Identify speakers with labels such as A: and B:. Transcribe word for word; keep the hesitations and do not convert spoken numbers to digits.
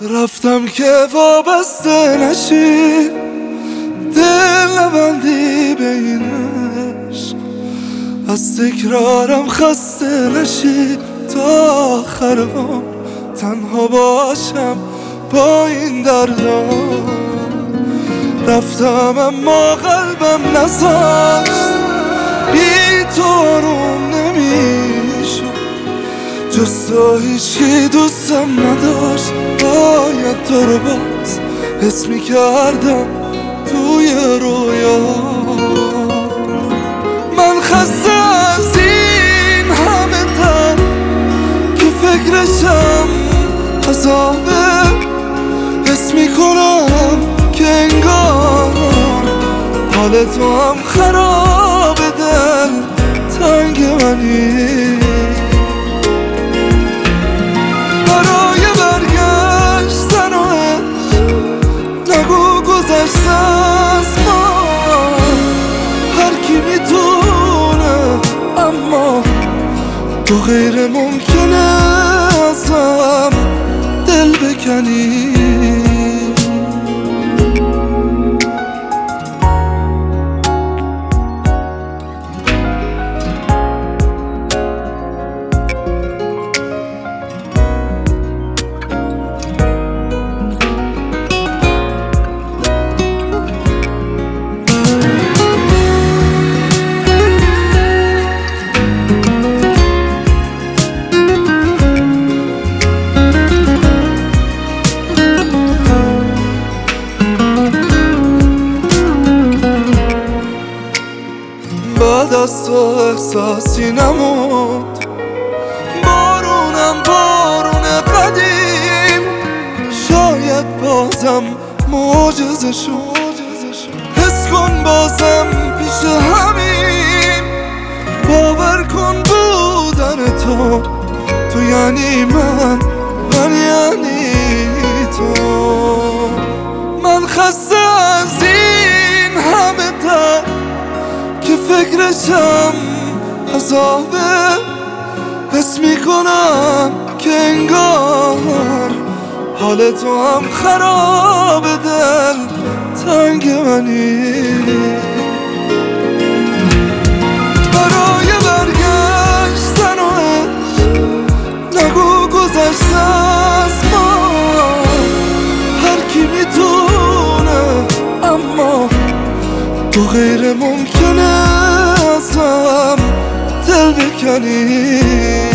A: رفتم که وابسته نشی، دل نبندی به این عشق، از تکرارم خسته نشی، تا آخر عمر تنها باشم با این دردا. رفتم اما قلبم نذاشت، بی تو آروم نمیشد، جز تو هیچی دوستم نداشت. باید تو رو باز حس میکردم توی رویا. من خسته از این همه دم که فکرشم عذابه، حس میکنم که انگار حال تو هم خراب، دل تنگ منی. برای برگشتن و عشق نگو گذشته از ما، هر کی میتونه اما تو غیر ممکنه ازم دل بکنی. بعد از تو احساسی نموند، بارونم بارون قدیم، شاید بازم معجزه شد. حس کن بازم پیش همین، باور کن بودن تو، تو یعنی من، من یعنی تو. من خسته از این همه درد که فکرشم عذابه، حس میکنم که انگار حال تو هم خراب، دل تنگ منی. برای برگشتن و عشق نگو گذشته از ما، هر کی میتونه اما تو غیر ممکنه ازم دل بکنی.